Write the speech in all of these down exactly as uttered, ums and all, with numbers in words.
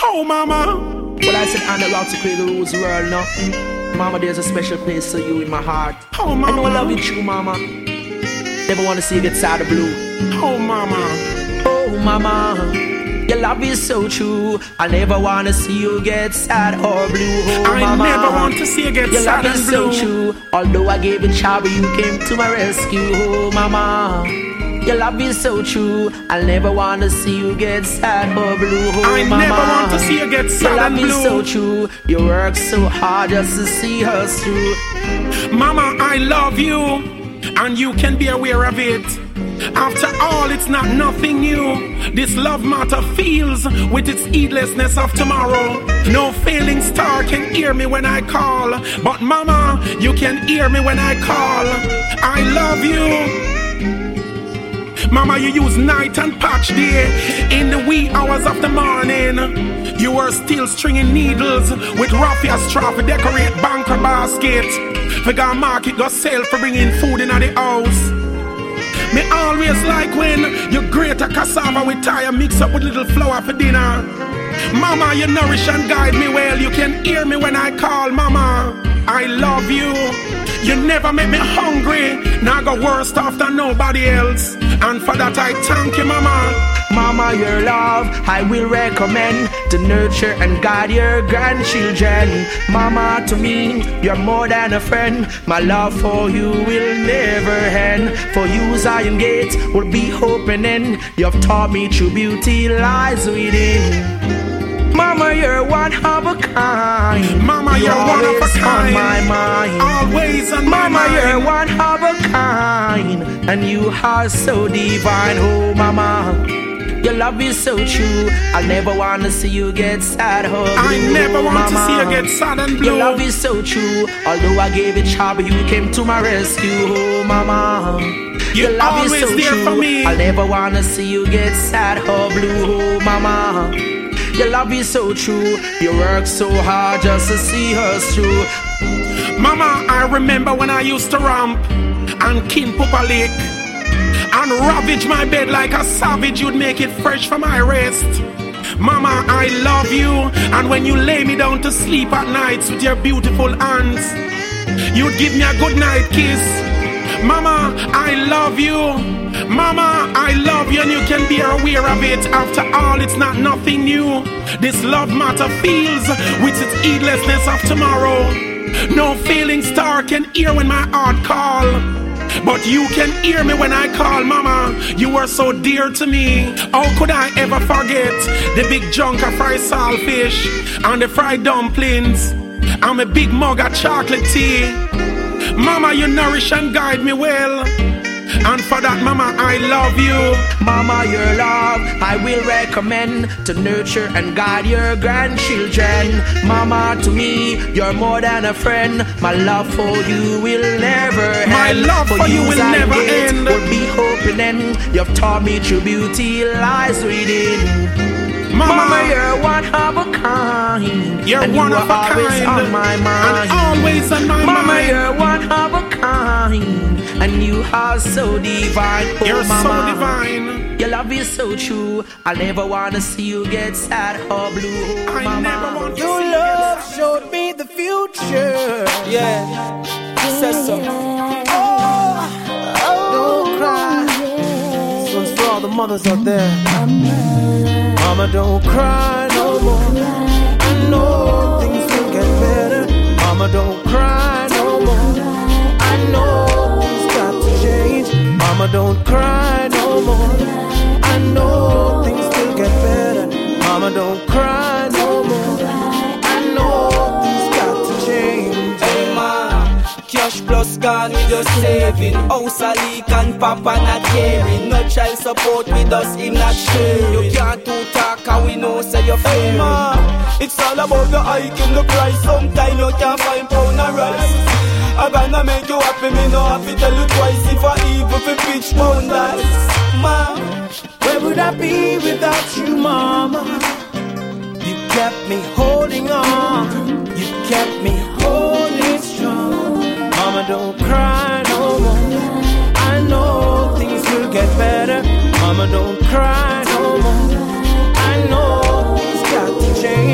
Oh, mama. Well, I said, on the route to create the rules world, no? Mama, there's a special place for you in my heart. Oh, mama. I know I love you true, mama. Never want to see you get sad or blue. Oh, mama. Oh, mama. Your love is so true. I never want to see you get sad or blue. Oh, I mama. never want to see you get Your sad love and is blue. so true. Although I gave it trouble, you came to my rescue. Oh, mama. Your love is so true. I never want to see you get sad or blue. Oh, I mama. never want to see you get sad and blue. Your love is so true. You work so hard just to see us through. Mama, I love you, and you can be aware of it. After all, it's not nothing new. This love matter feels with its heedlessness of tomorrow. No failing star can hear me when I call, but mama, you can hear me when I call. I love you. Mama, you use night and patch day. In the wee hours of the morning, you were still stringing needles with raffia straw to decorate banker basket. For go market, go sell for bringing food in the house. Me always like when you grate a cassava with tire mix up with little flour for dinner. Mama, you nourish and guide me well. You can hear me when I call, mama. I love you. You never make me hungry. Now go worse off than nobody else. And for that I thank you, mama. Mama, your love I will recommend to nurture and guide your grandchildren. Mama, to me, you're more than a friend. My love for you will never end. For you, Zion gates will be opening. You've taught me true beauty lies within. Mama, you're one of a kind. Mama, you're, you're one of a kind. On my mind. Always on my Mama, mind. you're one of a kind. And you are so divine. Oh, mama, your love is so true. I never want to see you get sad or blue. I never want mama. to see you get sad and blue. Your love is so true. Although I gave it trouble, you came to my rescue. Oh, mama, you're your love always is so there true. for me. I never want to see you get sad or blue. Oh, mama, your love is so true. You work so hard just to see us through. Mama, I remember when I used to ramp and kin Pupa Lake and ravage my bed like a savage. You'd make it fresh for my rest. Mama, I love you. And when you lay me down to sleep at nights with your beautiful hands, you'd give me a good night kiss. Mama, I love you. Mama, I love you, and you can be aware of it. After all, it's not nothing new. This love matter feels with its heedlessness of tomorrow. No failing star can hear when my heart call, but you can hear me when I call, mama. You are so dear to me. How could I ever forget the big junk of fried saltfish and the fried dumplings and a big mug of chocolate tea? Mama, you nourish and guide me well. And for that, mama, I love you. Mama, your love I will recommend to nurture and guide your grandchildren. Mama, to me, you're more than a friend. My love for you will never end. My love for, for you will never end. Will be opening. You've taught me true beauty lies within. Mama, Mama, you're one of a kind. You're and one you of are a always kind. on my mind. And always on my Mama, mind. you're one of a kind. And you are so divine. Oh, you're mama, so divine. Your love is so true. I never want to see you get sad or blue. Oh, I mama. never want to your see love you get showed me the future. Yeah, says so. Oh, don't cry. This one's for all the mothers out there. Mama, don't cry no more. I know things will get better. Mama, don't cry no more. I know things got to change. Mama, don't cry no more. I know things will get better. Mama, don't cry no more. I know things got to change. Hey ma, cash plus gone with your saving. House a leak and papa not caring. No child support with us, him not sharing. You can't do talk and we know say you're failing. Hey ma, it's all about the hike in the price. Sometimes you can't find pound of rice. I'm gonna make you happy, me no happy. Tell you twice if I evil for pitch pound dice. Ma, where would I be without you, mama? You kept me holding on. You kept me holding strong. Mama, don't cry no more. I know things will get better. Mama, don't cry no more. I know things got to change.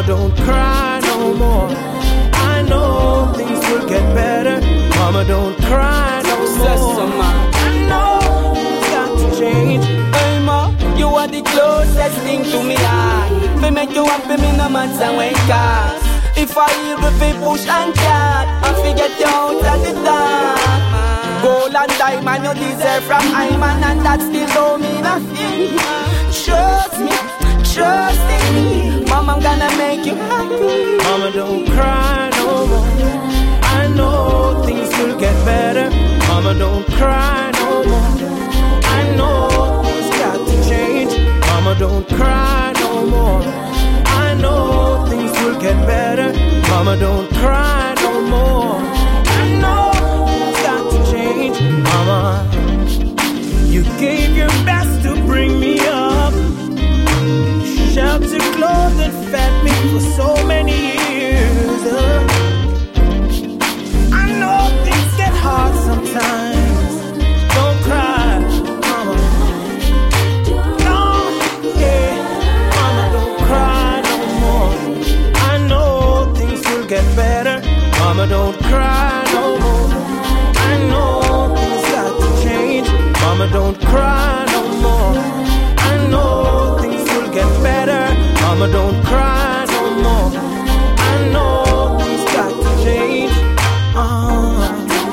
don't cry no more. I know things will get better. Mama, don't cry no more. I know things got to change. Hey ma, you are the closest thing to me heart. Me make you happy, me no matter when it costs. If I evil fi push and cat, I forget you out of the dark. Gold and diamond you deserve from Hyman, and that still don't mean nothing. Trust me, trust in me. Mama, I'm gonna make you happy. Mama, don't cry no more. I know things will get better. Mama, don't cry no more. I know things got to change. Mama, don't cry no more. I know things will get better. Mama, don't cry no more. I know things got to change. Mama, you gave your best to bring me up. Shelter, clothes, and fed me for so many years. Uh, I know things get hard sometimes. Don't cry, Mama. No, yeah, Mama, don't cry no more. I know things will get better. Mama, don't cry no more. I know things got to change. Mama, don't cry no more. I know things will get better. Mama, don't cry no more. I know things got to change. Uh.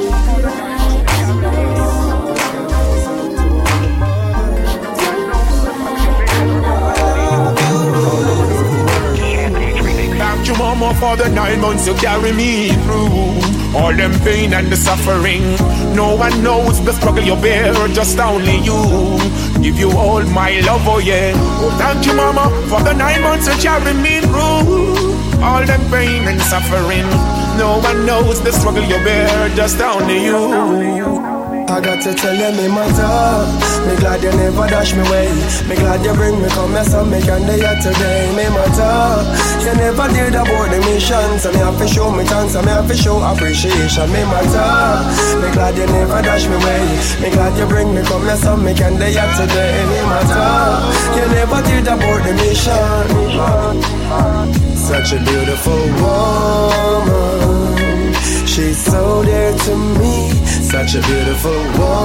Thank you, Mama, for the nine months you carry me through. All them pain and the suffering. No one knows the struggle you bear, just only you. Give you all my love, oh yeah. Oh, thank you, Mama, for the nine months you carry me through. All them pain and suffering. No one knows the struggle you bear, just only you. I got to tell you, me matter. Me glad you never dash me away. Me glad you bring me come here so me can do you today. Me matter. You never did abort the mission, so me have to show me thanks, and me have to show appreciation. Me matter. Me glad you never dash me away. Me glad you bring me come here so me can do you today. Me matter. You never did abort the mission. Such a beautiful woman. She's so dear to me, such a beautiful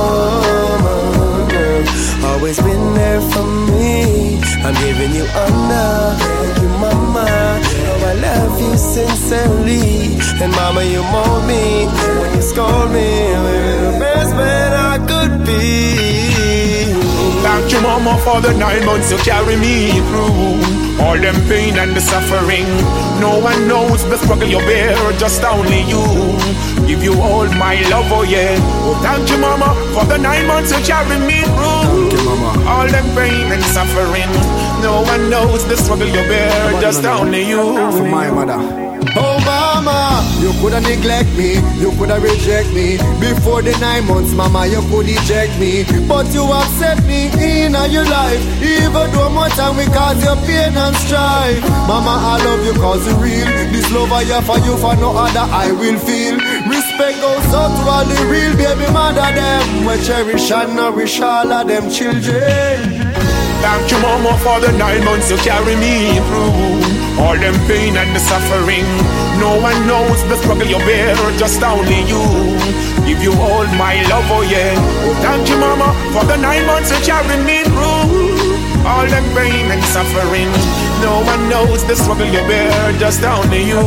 woman. Always been there for me. I'm giving you honor, thank you, Mama. Oh, I love you sincerely. And Mama, you mold me when you scold me. You're the best man I could be. Thank you, Mama, for the nine months you carry me through. All them pain and the suffering. No one knows the struggle you bear, just only you. Give you all my love, oh yeah. Oh, thank you, Mama, for the nine months you carry me through. Thank you, Mama. All them pain and suffering. No one knows the struggle you bear, Mama, just no, no, only you. For my mother. Oh Mama, you coulda neglect me, you coulda reject me. Before the nine months, Mama, you could eject me. But you accept me in your life. Even though more time we cause your pain and strife. Mama, I love you cause you real. This love I have for you for no other I will feel. Respect goes out to all the real baby mother them. We cherish and nourish all of them children. Thank you, Mama, for the nine months you carry me through. All them pain and the suffering. No one knows the struggle you bear, just only you. Give you all my love, oh yeah. Oh, thank you, Mama, for the nine months you carry me through. All them pain and suffering. No one knows the struggle you bear, just only you.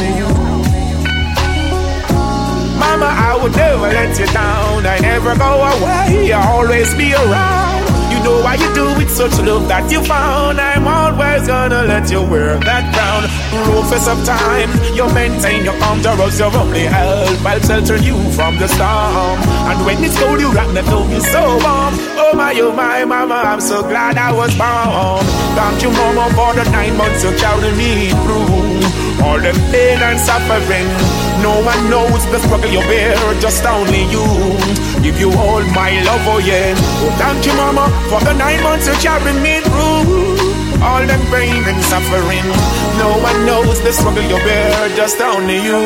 Mama, I would never let you down. I never go away, I'll always be around. You know why you do it, such love that you found. I'm always gonna let you wear that crown. Rufus of time, you maintain your calm. Us your only help, I'll shelter you from the storm. And when it's cold, you rock the flow, you so warm. Oh my, oh my, Mama, I'm so glad I was born. Thank you, Mama, for the nine months you carried me through. All the pain and suffering. No one knows the struggle you bear, just only you. Give you all my love, oh yeah. Oh, thank you, Mama, for the nine months you carried me through. All the pain and suffering. No one knows the struggle you bear, just only you.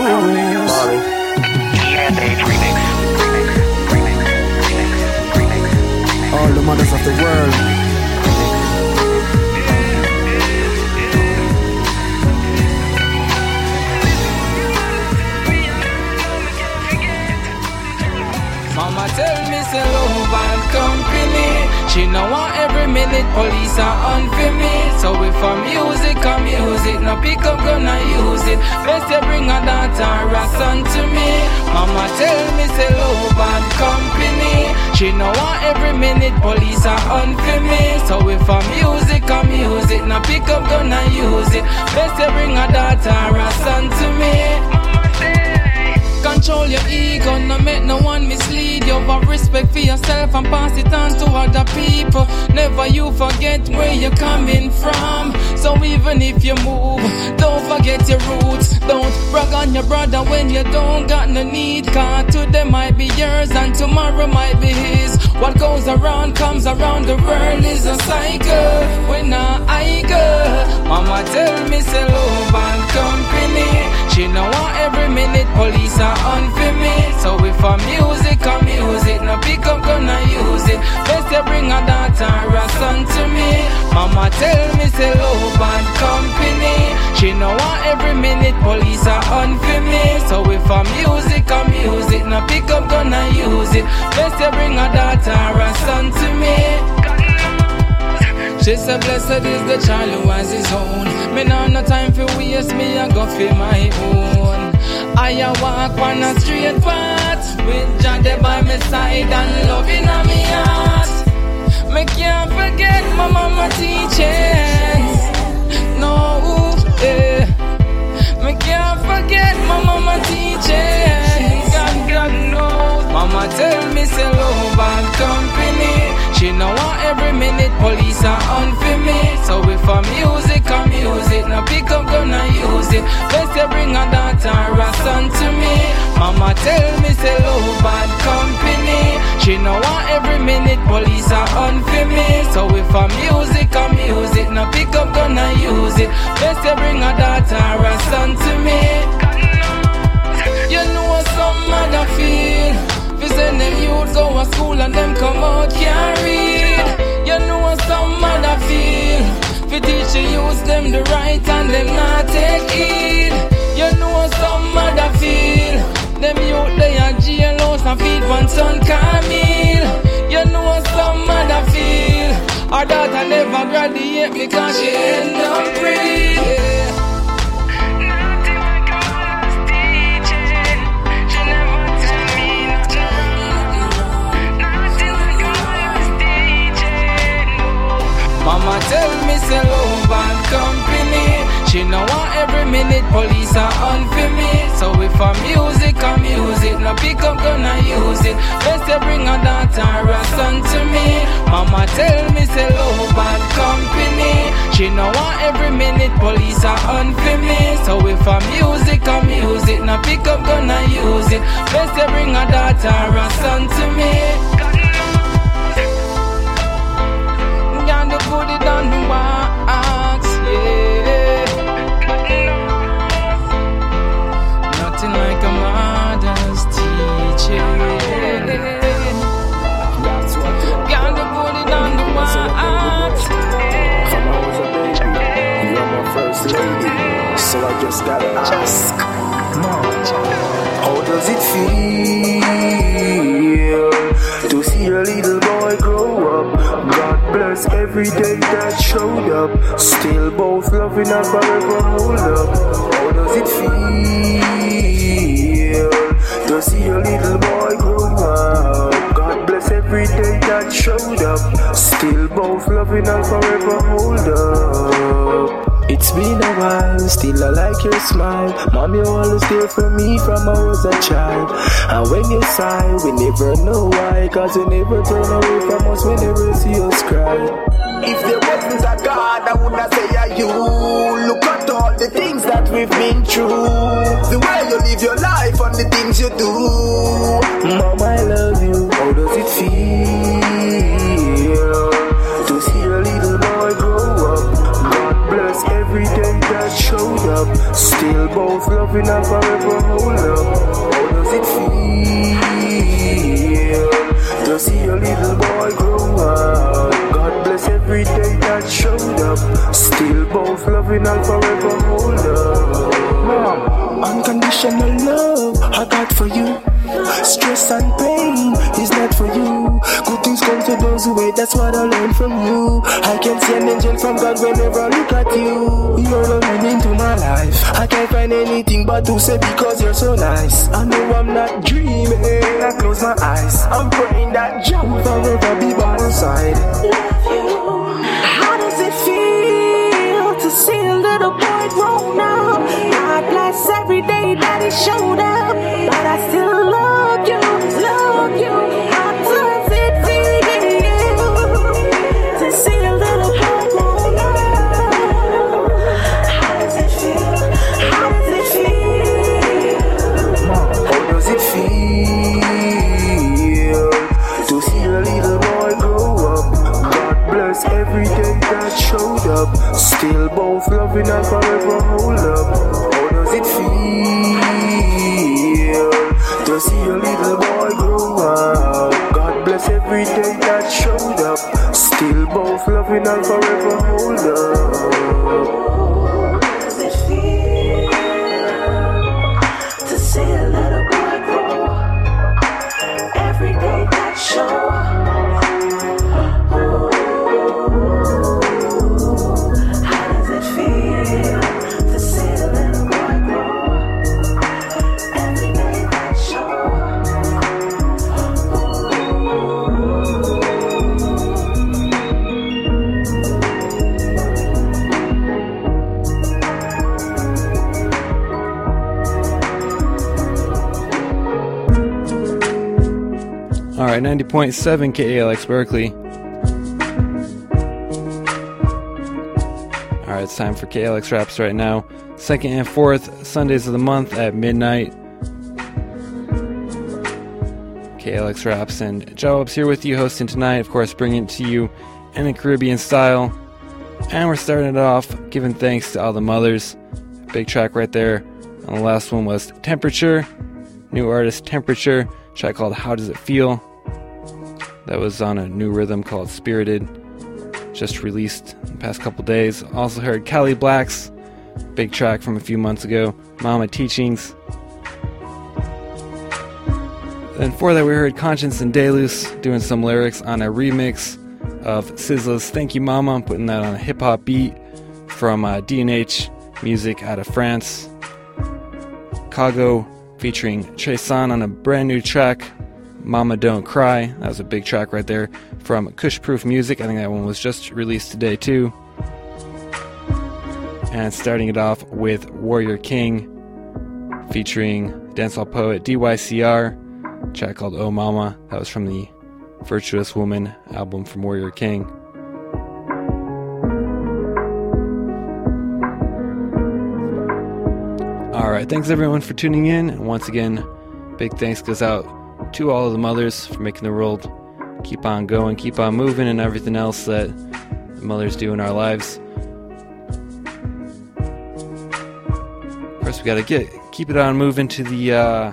All the mothers of the world. minute police are on for me. So if I'm music, I'm music. No pick up gun and use it. Best you bring a daughter or a son to me. Mama tell me say love and company. She know what every minute police are on for me. So if I'm music, I'm music. No pick up gun and use it. Best you bring a daughter or a son to me. Control your ego, no make no one mislead you. Have respect for yourself and pass it on to other people. Never you forget where you're coming from. So even if you move, don't forget your roots. Don't brag on your brother when you don't got no need. Cause today might be yours and tomorrow might be his. What goes around comes around, the world is a cycle. When I go, mama tell me say love and company. She know what every minute police are on for me. So if I'm music, I'm music. No pick up gonna use it. Best you bring a daughter or a son to me. Mama tell me say love and company. She know what every minute police are on for me. So if I'm music, I'm music. No pick up gonna use it. Best you bring a daughter or a son to me. She said blessed is the child who has his own. Me now no time for waste, me I go feel my own. I a walk on a straight path with Jah there by my side and love in me heart. Me can't forget my mama teachings. No, eh. Me can't forget my mama teachings. God, God knows. Mama tell me say love and company. She know what every minute police are on for me. So if I'm music, I'm music. No pick up gonna use it. Best you bring a daughter or a son to me. Mama tell me say love and company. She know what every minute police are on for me. So if I'm music, I'm music. No pick up gonna use it. Best you bring a daughter or a son to me. You know some mother feel. We send them youth go to school and them come out can't read. You know some mother feel. We teach the youth them the right and them not take heed. You know some mother feel. Them youth they are jailhouse and feed one son Camille. You know some mother feel. Her daughter never graduate because she end up free. Yeah. Mama tell me say love and company. She know what every minute police are on for me. So if I'm music, I'm music. No pick up gonna use it. Best you bring a daughter or a son to me. Mama tell me say love and company. She know what every minute police are on for me. So if I'm music, I'm music. No pick up gonna use it. Best you bring a daughter or a son to me. And put it on the wax, yeah. Nothing like a mother's teaching. Gotta put it on the wax. From I was a baby, you're my first lady. So I just gotta ask, how does it feel to see a little boy grow up? God bless every day that showed up. Still both loving and forever hold up. How does it feel to see a little boy grow up? God bless every day that showed up. Still both loving and forever hold up. It's been a while, still I like your smile. Mom, you always there for me from I was a child. And when you sigh, we never know why. Cause you never turn away from us whenever you see us cry. If there wasn't a God, I would not say are you. Look at all the things that we've been through. The way you live your life and the things you do. Mom, I love you. How does it feel to see a little boy grow up? Bless every day that showed up. Still both loving and forever hold up. How does it feel to see a little boy grow up? God bless every day that showed up. Still both loving and forever hold up. Mom, unconditional love I got for you. Stress and pain is not for you. Good things come to those who wait, that's what I learned from you. I can see an angel from God whenever I look at you. You're the meaning to my life. I can't find anything but to say because you're so nice. I know I'm not dreaming, I close my eyes. I'm praying that Jah will forever be by my side. Love you. How does it feel to see a little boy grown up? God bless every day that he showed up, but I still love you, love you. How does it feel to see a little boy grown up? How does it feel? How does it feel? How does it feel to see a little boy grow up? God bless every day that showed up. Still both loving and forever hold up. How does it feel to see a little boy grow up? God bless every day that showed up. Still both loving and forever hold up. How does it feel to see a little boy grow up? Every day that show up. How does it feel to see a little boy grow up? Every day that show up. All right, ninety point seven K A L X Berkeley. All right, it's time for K A L X Raps right now. Second and fourth Sundays of the month at midnight. K A L X Raps and Jawab's here with you, hosting tonight. Of course, bringing it to you in a Caribbean style. And we're starting it off giving thanks to all the mothers. Big track right there. And the last one was Temperature. New artist Temperature. Track called How Does It Feel? That was on a new rhythm called Spirited, just released in the past couple days. Also heard Cali Black's big track from a few months ago, Mama Teachings. Then before that we heard Conscience and Deluxe doing some lyrics on a remix of S Z A's Thank You Mama. I'm putting that on a hip hop beat from uh, D and H Music out of France. Kago featuring Treson on a brand new track, Mama Don't Cry. That was a big track right there from Kush Proof Music. I think that one was just released today too. And starting it off with Warrior King featuring dancehall poet D Y C R, a track called Oh Mama. That was from the Virtuous Woman album from Warrior King. Alright, thanks everyone for tuning in. And once again, big thanks goes out to all of the mothers for making the world keep on going, keep on moving, and everything else that the mothers do in our lives. Of course, we gotta get keep it on moving to the uh,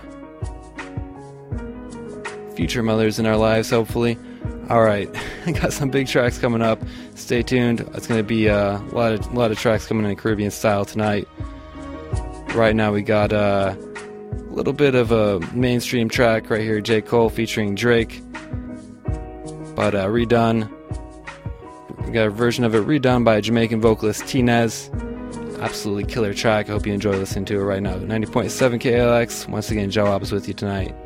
future mothers in our lives, hopefully. Alright, I got some big tracks coming up. Stay tuned. It's gonna be uh, a lot of, a lot of tracks coming in a Caribbean style tonight. Right now we got uh, a little bit of a mainstream track right here, J. Cole featuring Drake, but uh, redone. We got a version of it redone by Jamaican vocalist Tinez. Absolutely killer track. I hope you enjoy listening to it right now. ninety point seven K L X. Once again, Joe Alba is with you tonight.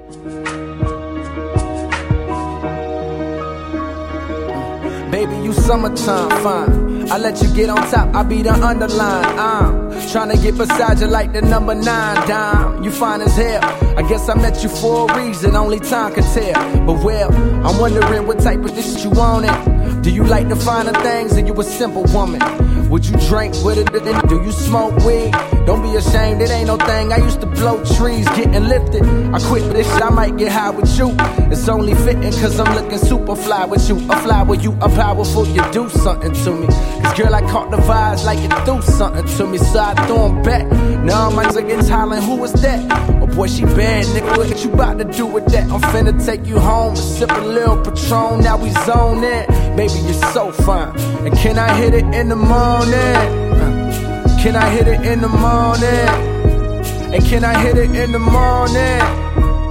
Baby, you summertime fine. I let you get on top, I be the underline. I'm trying to get beside you like the number nine dime. You fine as hell. I guess I met you for a reason, only time can tell. But well, I'm wondering what type of this you want it. Do you like the finer things or you a simple woman? Would you drink with it? Do you smoke weed? Don't be ashamed, it ain't no thing. I used to blow trees, getting lifted. I quit for this shit, I might get high with you. It's only fitting cause I'm looking super fly with you. A fly with you, a powerful, you do something to me. Cause girl, I caught the vibes like you do something to me. So I threw them back. Now my niggas hollering, who was that? Oh boy, she bad, nigga, what you about to do with that? I'm finna take you home and sip a little Patron. Now we zone in. Baby, you're so fine. And can I hit it in the morning? Can I hit it in the morning? And can I hit it in the morning? It's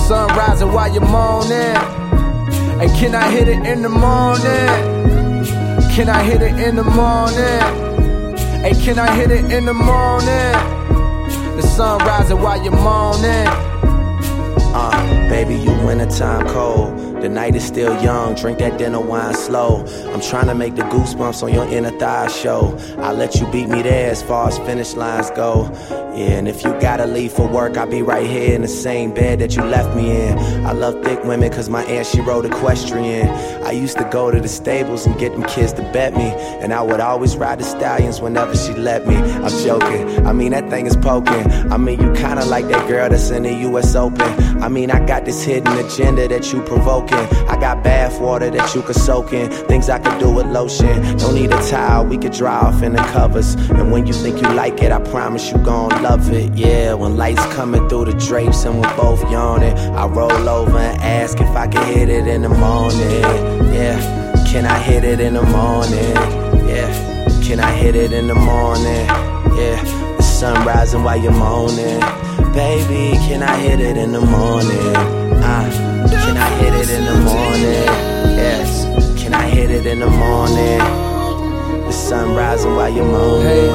sun rising while you're moaning. Hey, can I hit it in the morning? Can I hit it in the morning? Hey, can I hit it in the morning? The sun rising while you're moaning. Uh, baby, you wintertime cold. The night is still young, drink that dinner wine slow. I'm trying to make the goosebumps on your inner thigh show. I'll let you beat me there as far as finish lines go. Yeah, and if you gotta leave for work, I'll be right here in the same bed that you left me in. I love thick women cause my aunt, she rode equestrian. I used to go to the stables and get them kids to bet me, and I would always ride the stallions whenever she let me. I'm joking, I mean that thing is poking. I mean you kinda like that girl that's in the U S Open. I mean I got this hidden agenda that you provoking. I got bath water that you could soak in, things I could do with lotion. Don't need a towel, we could dry off in the covers. And when you think you like it, I promise you gon' love it. Yeah, when lights coming through the drapes and we're both yawning, I roll over and ask if I can hit it in the morning. Yeah, can I hit it in the morning? Yeah, can I hit it in the morning? Yeah, the sun rising while you're moaning. Baby, can I hit it in the morning? Uh, Can I hit it in the morning? Yes. Can I hit it in the morning? The sun rising while you're moaning.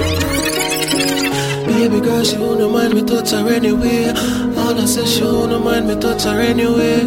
Baby girl, she won't mind me touch her anyway. All I say, she won't mind me touch her anyway.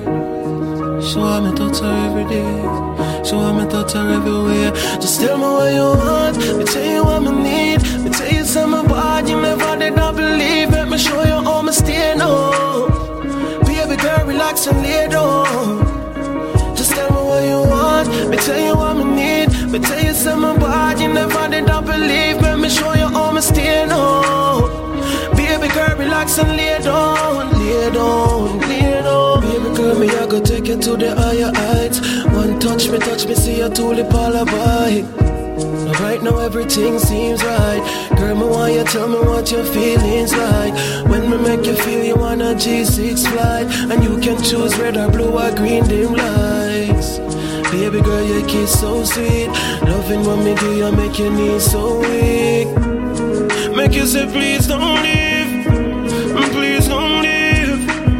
She want me touch her every day. She want me touch her everywhere. Just tell me what you want. Me tell you what me need. Me tell you something about you never did not believe. Let me show you all my staying home. Baby girl, relax and lay down. Just tell me what you want. Me tell you what me need. Me tell you something about you never did not believe. Let me show you all my staying home. Baby girl, relax and lay down. Lay down, lay down. Baby girl, me I go take you to the higher heights. One touch me, touch me, see a tulip all about. Right now everything seems right. Girl, me want you tell me what your feelings like. When me make you feel you want a G six flight, and you can choose red or blue or green dim lights. Baby girl, your kiss so sweet. Loving what me do, you make your knees so weak. Make you say please don't leave. Please don't leave.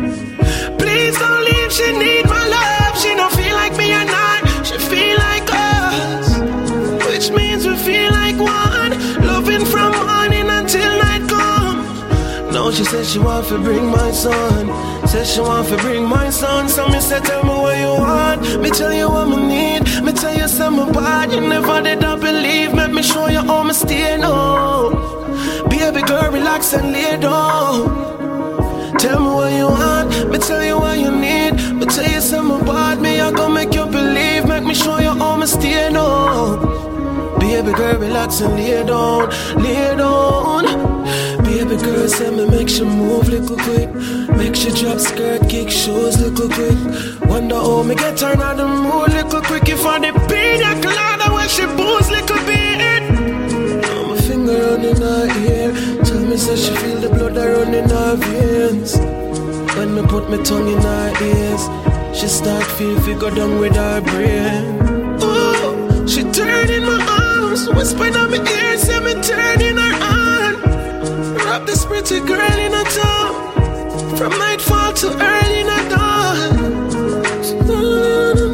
Please don't leave, she need my love. She don't feel like me or not. She feel like us, which means we feel like one. Loving from morning until night come. Now she said she want to bring my son. Said she want to bring my son. So me say tell me what you want. Me tell you what me need. Me tell you something bad you never did not believe. Let me show you all my stay now. Baby girl, relax and lay down. Tell me what you want, me tell you what you need. Me tell you something about me, I gon' make you believe. Make me show you all my stay now. Baby girl, relax and lay down, lay down. Baby girl, say me make you move little quick. Make you drop skirt, kick shoes little quick. Wonder how me get her out the mood little quick. If I the pina colada when she booze little bit. Now my finger on in her ear. Tell me say she feel the blood that run in her veins. When me put my tongue in her ears, she start feel fi go down with her brain. Ooh, she turn in my arms, whispering on my ear, say me turn in her hand. Wrap this pretty girl in a tub, from nightfall to early in the dawn. She early in the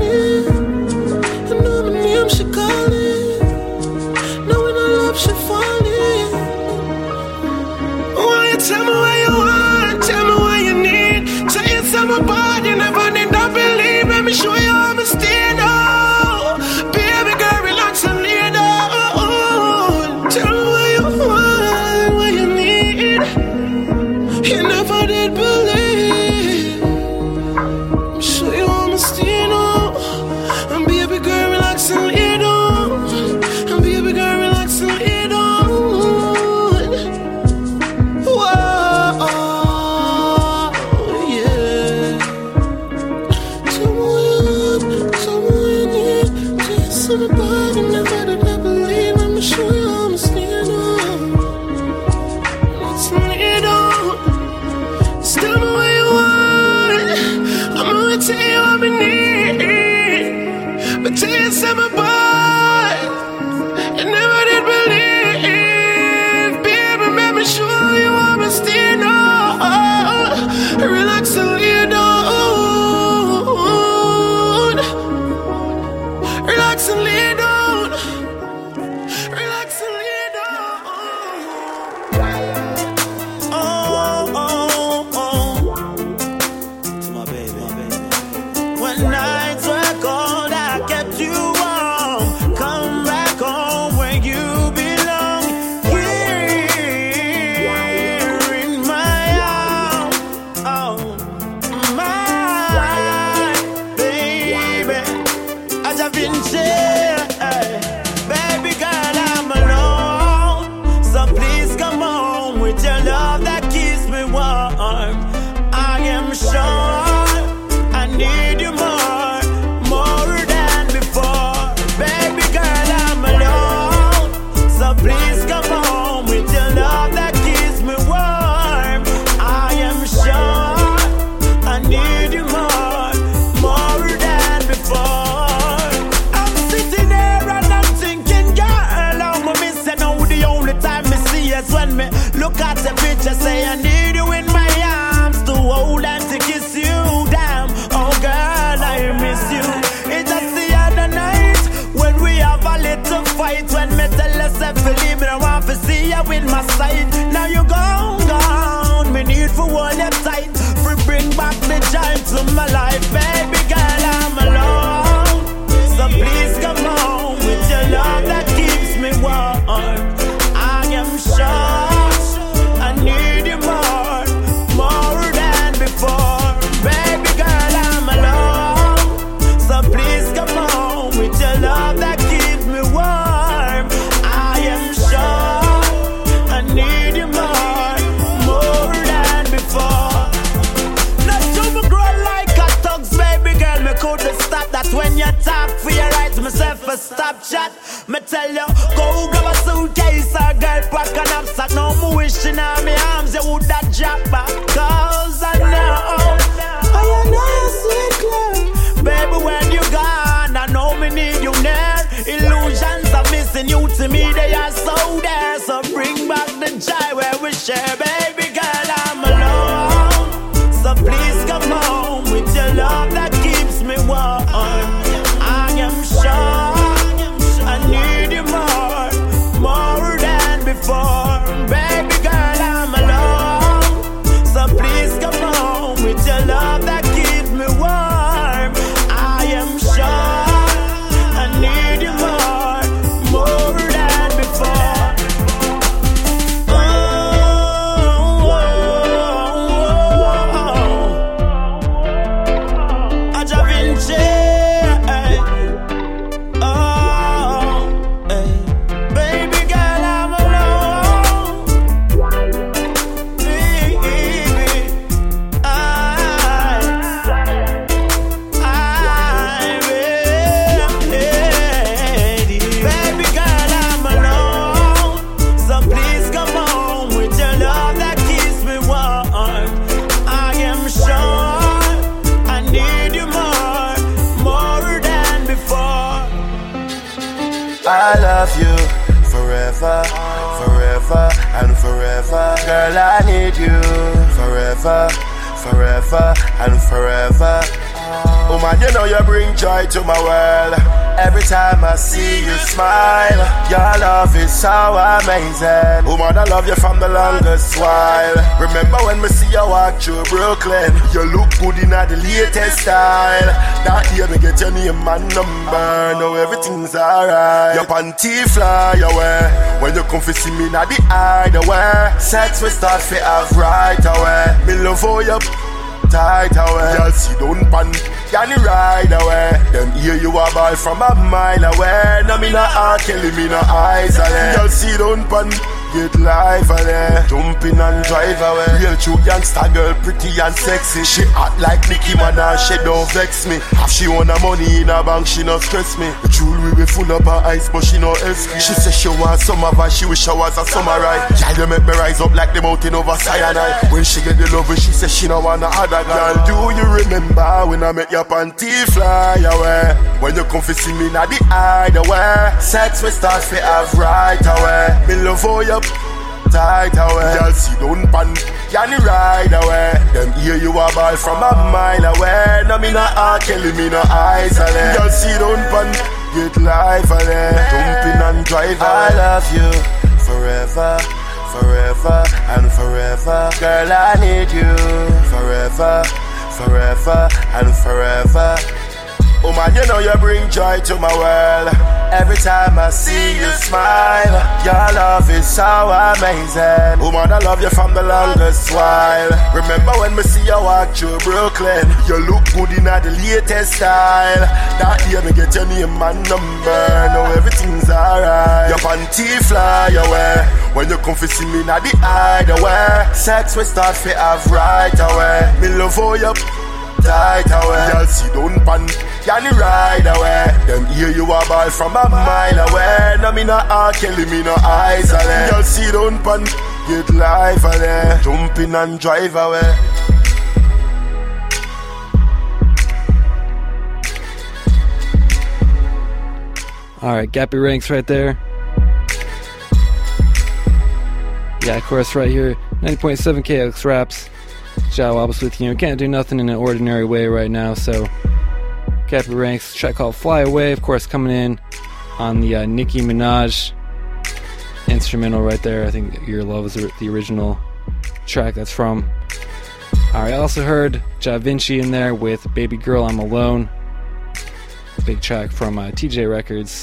morning, I know my name she calling. Now when I love she falling. Why you tell me what you want, tell me what you need. Tell you something about you never did not believe. Let me show you how me stay down. Baby girl, relax and lay down. Tell me what you want, what you need. tears when me look at the picture. Say I need you in my arms to hold and to kiss you. Damn, oh girl, I miss you. It's just the other night when we have a little fight. When me tell yourself to leave me, I want to see you in my sight. Now you gone, gone. Me need for hold you tight. For bring back the joy to my life, baby girl, I'm alone. So please come on with your love that keeps me warm. I am sure I need you more, more than before. Baby girl, I'm alone. So please come on with your love that keeps me warm. I am sure I need you more, more than before. Not to grow like a thugs, baby girl, me couldn't stop that. When you talk for your rights, myself a stop chat. Me tell you, go grab a suitcase or girl pack a knapsack. No more wishing on me arms, you would that drop back. Cause I know, I know sweet club. Baby, when you gone, I know me need you near. Illusions of missing you to me, they are so there. So bring back the joy where we share. Baby girl, I'm alone. So please come home with your love that keeps me warm. I am sure I need you more, more than before. Baby girl, I'm alone. So please come home with your love that keeps me warm. I am sure I need you more, more than before. Oh, oh, oh, oh. Aja Vinci. I love you forever, forever and forever. Girl, I need you forever, forever and forever. Oh man, you know you bring joy to my world. Every time I see you smile, your love is so amazing. Oh man, I love you from the longest while. Remember when me see you walk through Brooklyn, you look good in the latest style. That year me get your name and number. Now everything's alright. Your panty fly away when you come to see me na the hideaway. Sex we start to have right away. Me love how you tight away. Y'all see don't pan, can you ride away? Them hear you a ball from a mile away. No me no heart killing me no eyes away. Y'all see don't pan, get live away. Jumping and drive away. Real true youngster girl, pretty and sexy. She act like Nicki Minaj, she don't vex me. Have she own her money in her bank, she no stress me. The jewelry be full up her eyes, but she no else me. She say she want some of her, she wish I was a summer ride. Yeah, you make me rise up like the mountain over cyanide. When she get the love, she say she no want no other girl. Do you remember when I make your panty fly away? When you come to see me na the hideaway. Sex we start to have right away. Me love how you tight away. Y'all see don't pan, can you ride away? Them hear you a ball from a mile away. No me no heart killing me no eyes away. Y'all see don't pan, get live away. Jumping and drive away. I love you forever, forever and forever. Girl, I need you forever, forever and forever. Oh man, you know you bring joy to my world. Every time I see you smile, your love is so amazing. Oh man, I love you from the longest while. Remember when me see you walk through Brooklyn, you look good in the latest style. That year me get your name and number. Now everything's alright. Your panty fly away when you come to see me na the hideaway. Sex we start to have right away. Me love how you tight away. Y'all see don't pan, can you ride away? Them hear you a ball from a mile away. No me no heart killing me no eyes away. Y'all see don't pan, get live away. Jumping and drive away. Alright, Gappy Ranks right there. Yeah, of course, right here, ninety point seven K L X Raps. Jah Wobbles with you. Can't do nothing in an ordinary way right now, so Cappy Ranks, track called Fly Away, of course, coming in on the uh, Nicki Minaj instrumental right there. I think Your Love is the original track that's from. Alright, I also heard Ja Vinci in there with Baby Girl I'm Alone. Big track from uh, T J Records.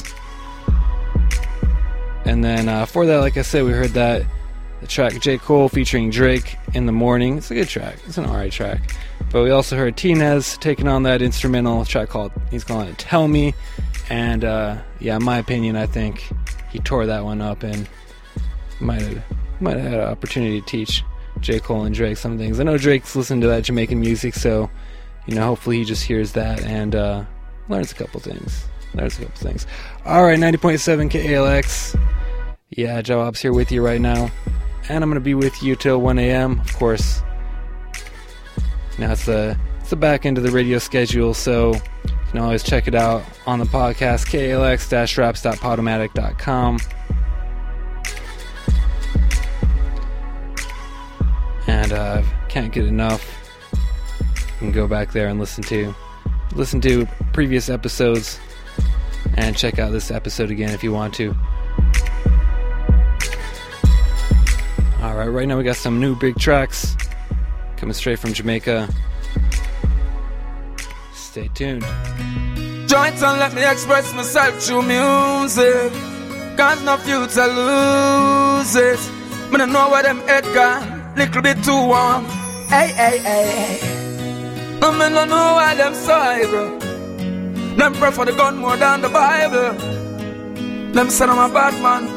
And then uh, for that, like I said, we heard that the track J. Cole featuring Drake, In the Morning. It's a good track. It's an alright track. But we also heard Tinez taking on that instrumental track called, he's calling it Tell Me. And uh, yeah, in my opinion, I think he tore that one up and might have might have had an opportunity to teach J. Cole and Drake some things. I know Drake's listening to that Jamaican music, so you know, hopefully he just hears that and uh, learns a couple things. Learns a couple things. Alright, ninety point seven K A L X. Yeah, Jah Wobb's here with you right now. And I'm going to be with you till one a.m. Of course, now it's the, it's the back end of the radio schedule, so you can always check it out on the podcast, K L X raps dot podomatic dot com. And uh, can't get enough. You can go back there and listen to listen to previous episodes and check out this episode again if you want to. Alright, right now we got some new big tracks coming straight from Jamaica. Stay tuned. Joint and let me express myself through music. Cause no future lose it. Me don't know where them head gone. Little bit too warm. Hey, hey, hey, hey. No, me don't know why them so evil. Them pray for the gun more than the Bible. Them say I'm a bad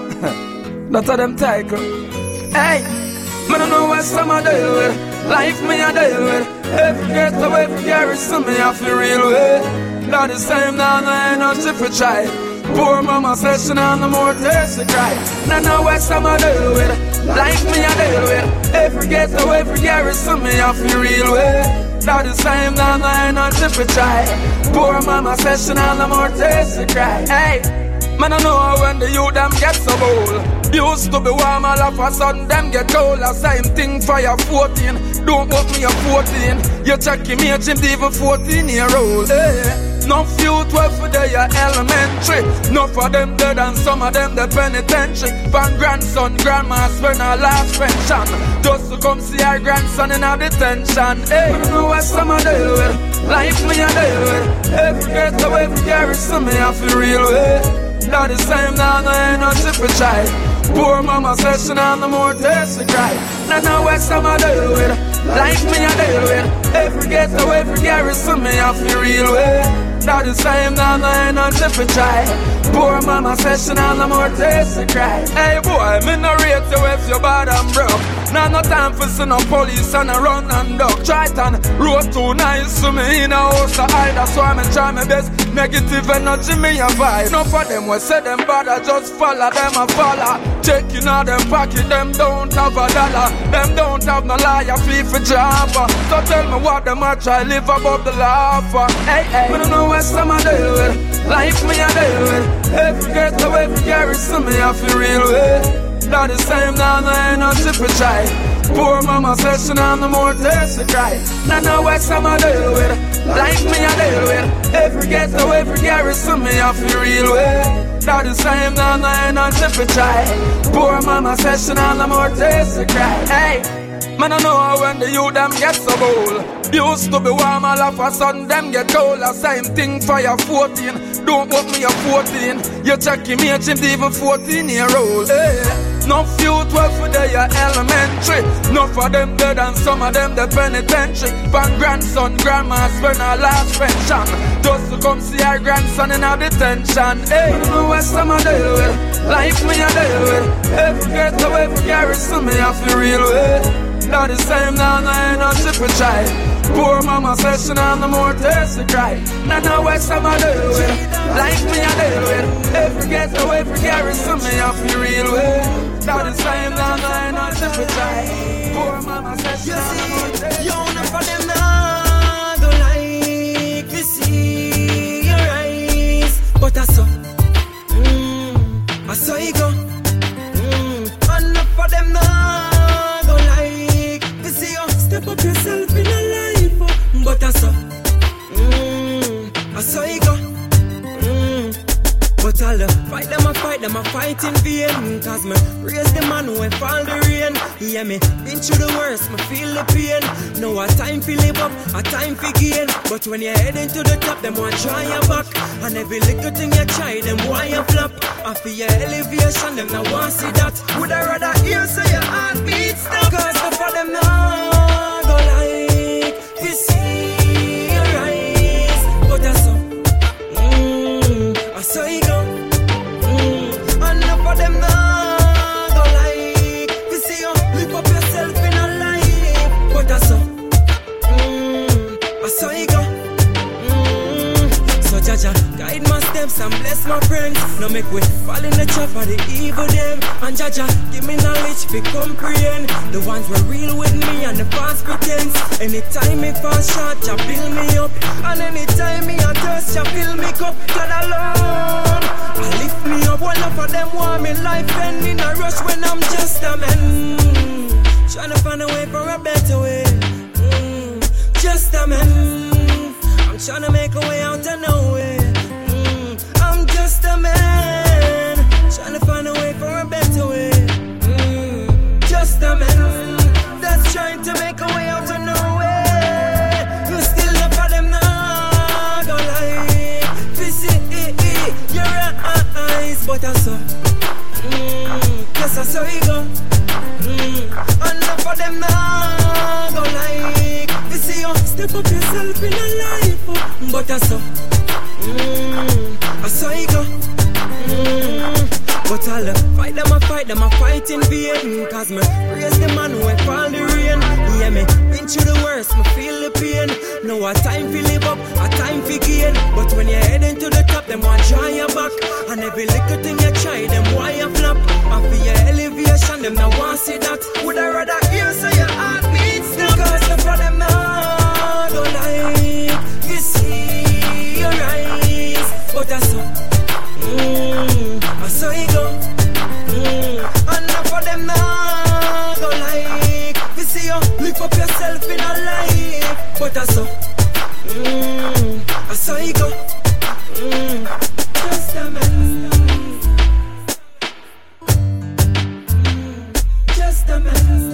man. That's how them title. Hey, me don't know what some a deal with. Life me a deal with. Every ghetto, every garrison me a feel real with. Not the same now, no ain't no shit for try. Poor mama says she not no more tears to cry. Now know what some a deal with. Life me a deal with. Every ghetto, every garrison me a feel real with. Not the same now, no ain't no shit for try. Poor mama says she not no more tears to cry. Hey, man I know when the youth them get so bold. Used to be warm, all of a sudden them get cold. The same thing for your fourteen. Don't want me a fourteen. You check him age, him even fourteen year old. Hey. No few twelve for their elementary. No for them dead and some of them the penitentiary. Van grandson, grandma spend our last pension just to come see our grandson in our detention. Hey, I don't know what some of deal with. Life me a deal with. Every ghetto, every garrison me I feel real with. Not the same now, no ain't no shit for try. Poor mama says she not no more tears to cry. Now know what some a deal with. Life me a deal with. Every ghetto, every garrison me I feel real with. Not the same now, no ain't no shit for try. Poor mama says she not no more tears to cry. Hey boy, me no rate you if you bad and broke. Now no time for see no police and a run and duck. Triton, road too nice to me in a house to hide. That's why me try my best. Negative energy me a vibe. No for them we say them bad, I just follow them a follow. Checking out them pocket, them don't have a dollar. Them don't have no liar fee for Java. So tell me what them a try live above the lava. Hey, hey, we don't know what some a deal with. Life me a deal with. Every ghetto, every garrison me a feel real with. Not the same now, no ain't no shit for try. Poor mama says she not no more tears to cry. Now know what some a deal with. Life me a deal with. Every ghetto, every garrison me a feel real with. Not the same now, no ain't no shit for try. Poor mama says she not no more tears to cry. Hey, man I know when the youth them get so bold. Used to be warm, all of a sudden them get cold. The same thing for your fourteen. Don't want me a fourteen. You check him age, him even fourteen year old. Hey. No few twelve for their elementary. No for them dead and some of them the penitentiary. Van grandson, grandma spend our last pension just to come see our grandson in our detention. Hey, I don't know what some of deal with. Life me a deal with. Every ghetto, every garrison me I feel real with. Not the same now, no ain't no shit for try. Poor mama says she not no more tears to cry. Now know what some a deal with. Life me a deal with. Every ghetto, every garrison me I feel real with. Not the same now, no ain't no shit for try. Poor mama says she not no more tears to cry. You know for them now go like to see your eyes. But I saw, mm, I saw you go. Mm, enough for them now. yourself in a life, oh. But I saw, mm, I saw you go. Mm. But I'll fight them, I fight them, I fight in vain. Cause me raise the man when fall the rain. Yeah, me been through the worst, me feel the pain. Now a time for live up, a time for gain. But when you're heading to the top, them want try your back. And every little thing you try, them want you flop. I feel your elevation, them now want see that. Would I rather hear say your heartbeat stop? Cause the for them now go like you see your eyes. But I saw, mm, I saw you go. Mm, and enough of them now go like you see you lift up yourself in a life. But I saw, mm, I saw you go. Jaja, guide my steps and bless my friends. No make we fall in the trap of the evil them. And Jaja, give me knowledge to comprehend the ones were real with me and the false pretense. Anytime me fall short, Jah build me up. And anytime me a thirst, Jah fill me cup. God alone, I lift me up. One of them want me life end in a rush when I'm just a man. Trying to find a way for a better way. Mm, just a man. Trying to make a way out of nowhere. Mm, I'm just a man trying to find a way for a better way. Mm, just a man that's trying to make a way out of nowhere. You still look for them now, go like this is your eyes, but I saw. Mm, yes, I saw you go. Mm, enough for them now, go like this is your step up yourself in a life. But I saw, mm, I saw you go. Mm, but I'll fight them, I fight them, I fight in vain. Cause me raise the man when fall the rain. Yeah, me been through the worst, me feel the pain. Now a time for live up, a time for gain. But when you're heading to the top, them want try your back. And every little thing you try, them want you flop. I feel your elevation, them now want see that. Would I rather hear say your heartbeat stop? Cause the for them now go like you see your eyes, but I saw, mm, I saw you go. Mm, enough of them now go like you see you lift up yourself in a life, but I saw, mm, I saw you go. Mm, just a man, mm, just a man.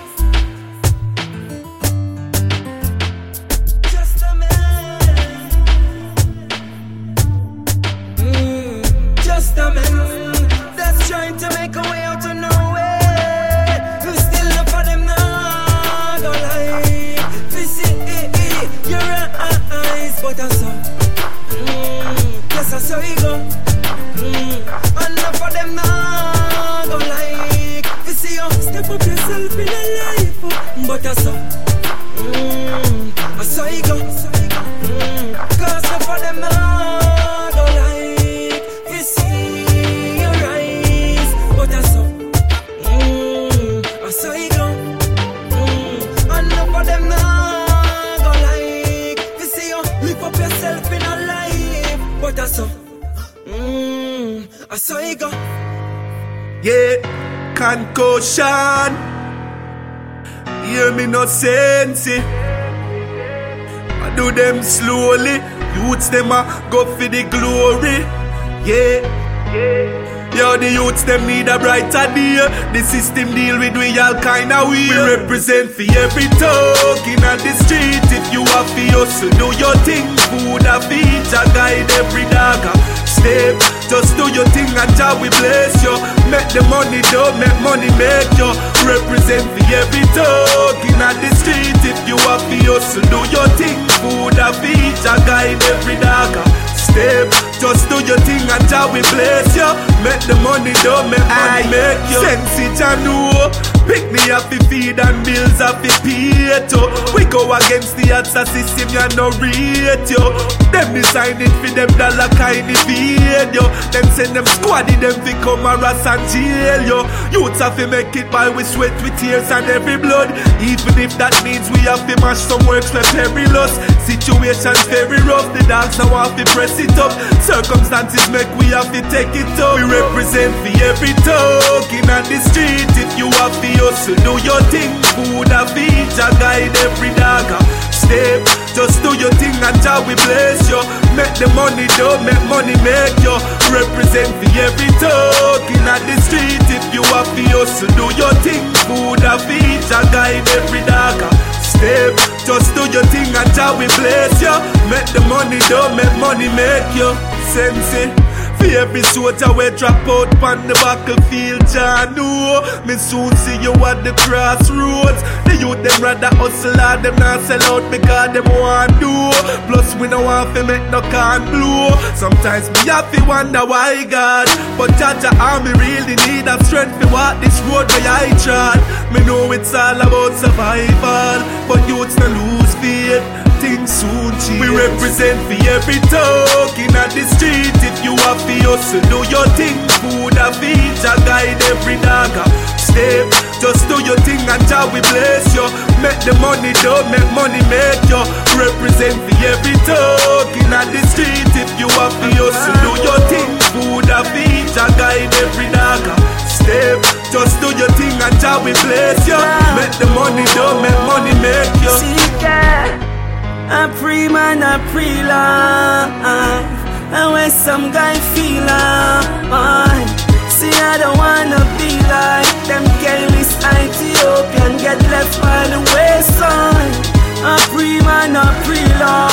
Just a man that's trying to make a way out of nowhere. You still look for them now, go like this is your eyes, but I saw, mm, yes I saw you go. Mm, enough for them now, go like this is you step up yourself in a life, but I saw, mm, I saw you go. Mm, cause enough for them now, go like see your eyes, but I saw, mm, I saw you go. Mm, enough of them now go like you see you lift up yourself in a life, but I saw, mm, I saw you go. Yeah, concussion. Hear me no sense. I do them slowly. Youths them a go for the glory. Yeah, yeah. Yo, the youths them need a brighter day. The system deal with we all kind of way. We represent for every talk in the street. If you have for hustle, do your thing. Food a feature, guide every dog step. Just do your thing and Jah we bless you. Make the money do, make money make you. Represent for every talk in the street. If you have for hustle, do your thing. Food a feature, guide every dog step. Just do your thing and Jah we bless you. Make the money do, make money make you. Sense it and know. Pick me up the feed and bills up the pay to. We go against the answer system, you no rate you. Them design it for them dollar kind of video. Them send them squaddy, them fi come harass and jail you. Youths have to make it by with sweat, with tears and every blood. Even if that means we have to mash some works left perilous. Situations very rough, the dogs now have to press it up. Circumstances make we have to take it up. We represent for every token on the street. If you have to hustle, do your thing. Food a feed, a guide every dog. Step, just do your thing and Jah we bless you. Make the money do, make money make you. Represent for every token on the street. If you have to hustle, do your thing. Food a feed, a guide every dog. Step, just do your thing and Jah we bless you. Make the money do, make money make you. Sense it. For every soldier we drop out on the battlefield, Jah know. Me soon see you at the crossroads. The youth them rather hustle and them not sell out because them want do. Plus we no want to make no can blow. Sometimes me have to wonder why God, but Jah Jah army really need a strength to walk this road where I trod. Me know it's all about survival, but youths no lose faith. Things soon change. We represent for every token on the street. If you have to hustle, do your thing. Food a feed, Jah guide every dog. Step, just do your thing and Jah we bless you. Make the money do, make money make you. Represent for every token on the street. If you have to hustle, do your thing. Food a feed, Jah guide every dog. Step, just do your thing and Jah we bless you. Make the money do, make money make you. A free man, a free life. And when some guy feel like, see I don't wanna be like them careless Ethiopian get left by the wayside. A free man, a free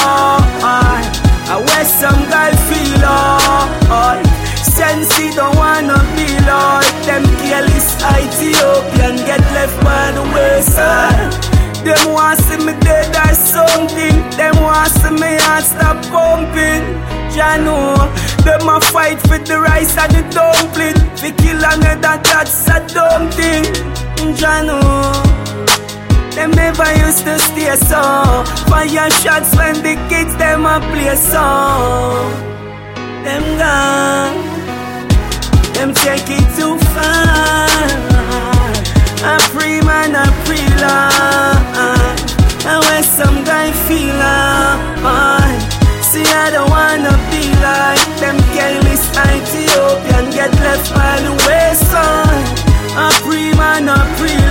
life. And when some guy feel like, sense don't wanna be like them careless Ethiopian get left by the wayside. Them want see me dead or something. Them want see me heart stop pumping. Jah know. Them a fight for the rice and the dumpling. Fi kill another, that's a dumb thing. Jah know. Them never used to stay so. Fire shots when the kids them a play so. Them gone. Them take it too far. A free man, a free life. And when some guy feel like, see I don't wanna be like them careless Ethiopian get left by the wayside. A free man, a free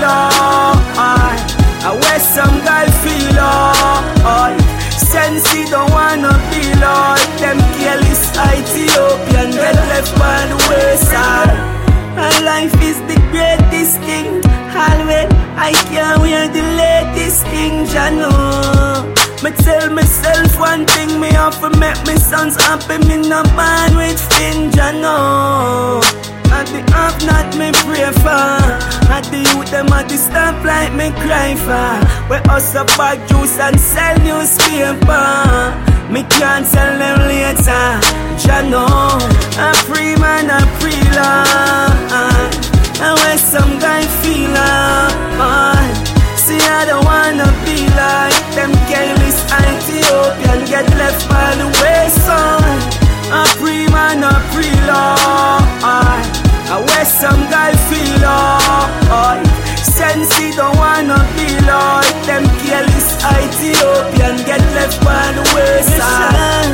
life. And when some guy feel like, sense he don't wanna be like them careless Ethiopian get left by the wayside. And life is the greatest thing. Always I can't wear the latest thing, Jah know. Me tell myself one thing, me have to make my sons happy. Me no born with fin, Jah know. At the half not me pray for. At the youth them at the stoplight me cry for. We hustle bag juice and sell newspaper. Me can't tell them later, Jah know. A free man, a free life. And when some guy feel like, see I don't wanna be like them careless Ethiopian get left by the wayside. A free man, a free life. And when some guy feel like, sense he don't wanna be like them careless Ethiopian get left by the wayside.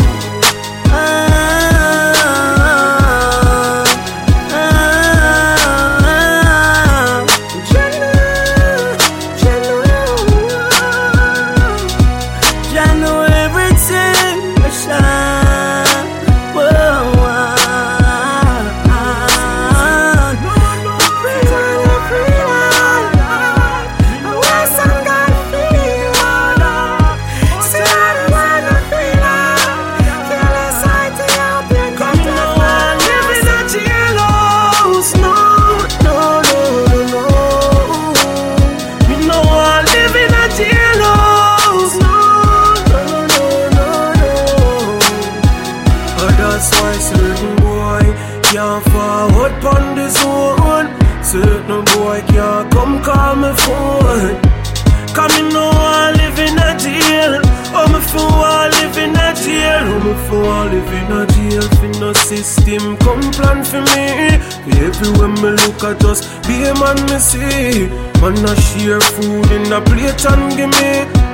Certain boy can't come call me phone. Come me know I live in a jail. Oh me for I live in a jail. Oh me for I live in a jail. For no system come plan for me. Everywhere me look at just be a man me see. Man a share food in a plate and give me.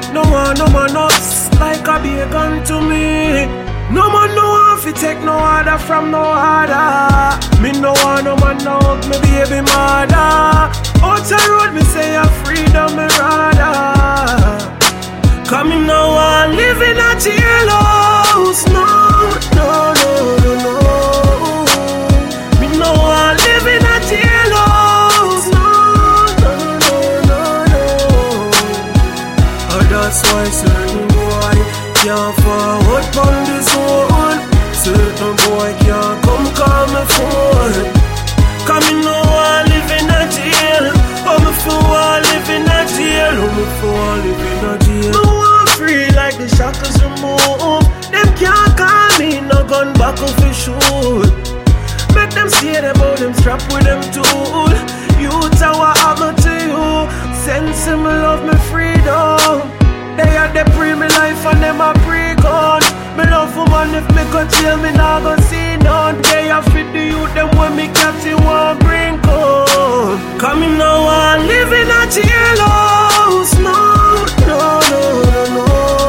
No one, no man ups like a bacon to me. No man no one fi take no order from no other. Me no want no man no hug me baby mother. Out the road me say a freedom me rather. Coming now and live in a jailhouse. No, no, no, no, no. Me no want live in a jailhouse. No, no, no, no, no. Oh, that's why certain boy can't forward from this one. Certain boy can't come call me phone. Coming now and live in a jail. Oh, me for a live in a jail. Oh, me for a live in a jail. Free like the shackles removed. Them can't call me no gun back off his shoot. Make them see about them strap with them tool. You tell what happened to you. Sense him love me freedom. They are the pre me life and them a pre-gun. Me love woman if me go jail me not go see none. They are fit the youth them when me captain one bring home. Coming now and live in a jailhouse. No, no, no, no, no.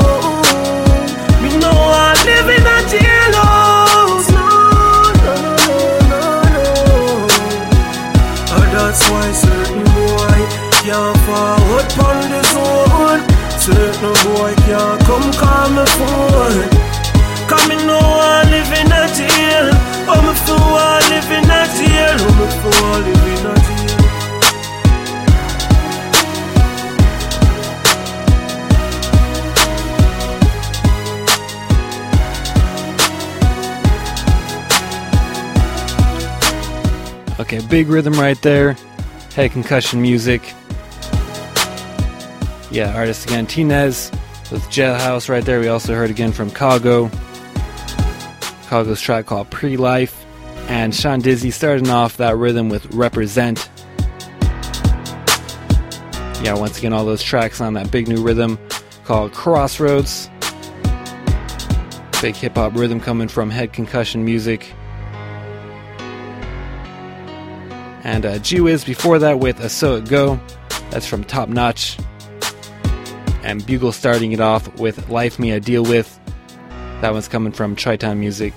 Live in a jailhouse, no, no, no, no, no. Oh, that's why certain boy can't forward from the zone. Certain boy can't come call me phone. Coming now and live in a jail. Oh, me fool, I live in a jail. Oh, me fool, I live in a jail. Okay, big rhythm right there. Head Concussion Music. Yeah, artist again, Tinez with Jailhouse right there. We also heard again from Kago. Kago's track called Pre-Life. And Sean Dizzy starting off that rhythm with Represent. Yeah, once again, all those tracks on that big new rhythm called Crossroads. Big hip-hop rhythm coming from Head Concussion Music. And uh, G-Wiz before that with A So It Go. That's from Top Notch. And Bugle starting it off with Life Me I Deal With. That one's coming from Tri-Town Music.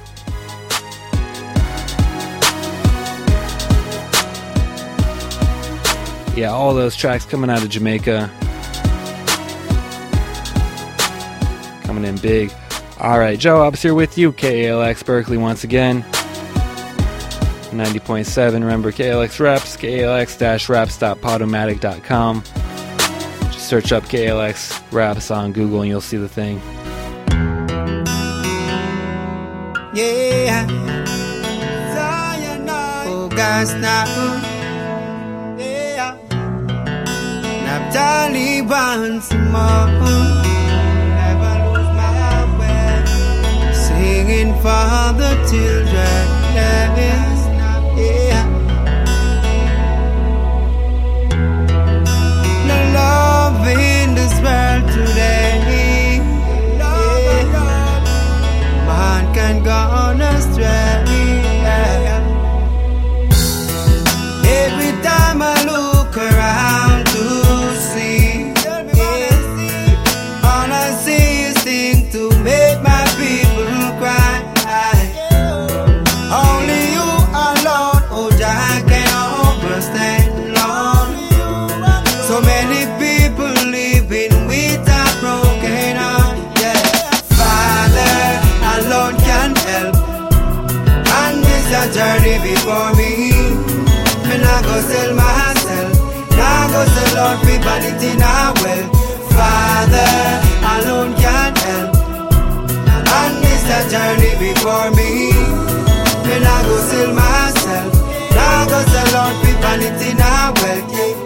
Yeah, all those tracks coming out of Jamaica. Coming in big. Alright, Joe Obbs here with you. K A L X Berkeley once again. ninety point seven. Remember K A L X Raps, K A L X raps dot podomatic dot com. Just search up K A L X Raps on Google and you'll see the thing. Yeah. Oh, guys, now. Yeah. Now, Taliban, tomorrow. Never lose my way. Singing for the children. Yeah. Yeah. No love in this world today. Yeah. Man can go on astray. Yeah. Every time I look around to see, yeah, all I see is things to make my people cry. Only you alone, oh Jah, can understand, Lord. So many people living with a broken heart. Yeah, Father alone can help, and this a journey before me. Me nah go sell myself, nah go sell out people it in a well. Father alone can help, and this a journey before me. Me nah go sell myself, nah go sell out people it in a well.